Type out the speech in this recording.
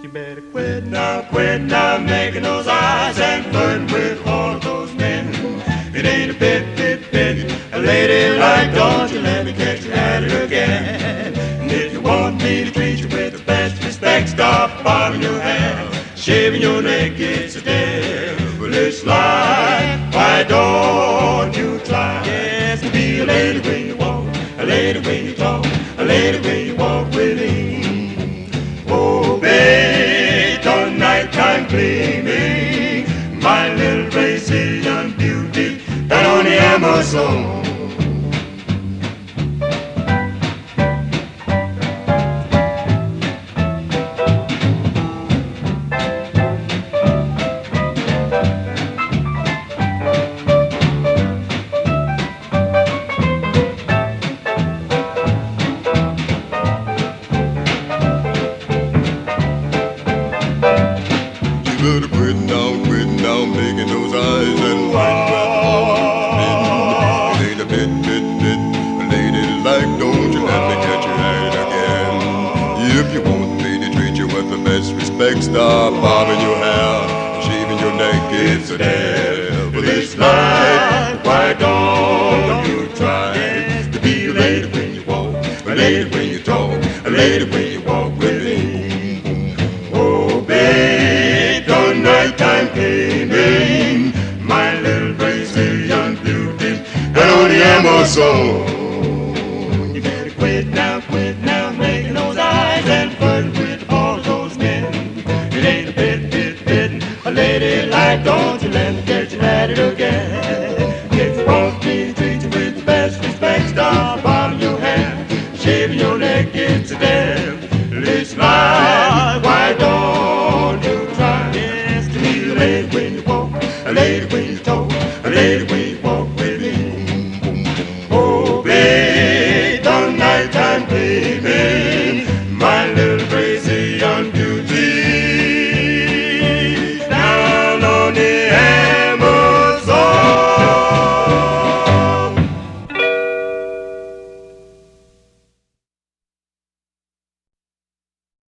You better quit now, making those eyes and flirting with all those men. It ain't a bit, a lady like, don't you let me catch you at it again. And if you want me to treat you with the best respect, stop bobbing your hair, shaving your neck, it's a devilish life. Why don't you try? Yes, to be a lady when you walk, a lady when you talk, a lady when you walk with me. Oh, babe, the nighttime gleaming, my little Brazilian beauty, down on the Amazon. You better quit now, making those eyes and wine trap. It ain't a bit, a lady like, don't you let me catch you at it again. If you want me to treat you with the best respect, stop bobbing your hair, shaving your neck, it's a devilish life. Why don't you try to be a lady when you walk, a lady when you talk, a lady when you walk with me. Oh, babe, the nighttime came in, my little Brazilian beauty, down on the Amazon. You better quit now, making those eyes and flirting with all those men. It ain't a bit, a lady like, don't you let me catch you at it again. If you want me to treat you with the best respect, stop bobbing your hair, shaving your neck, it's a devilish life. Why don't you try? Yes, to be a lady when you walk, a lady when you talk, a lady when you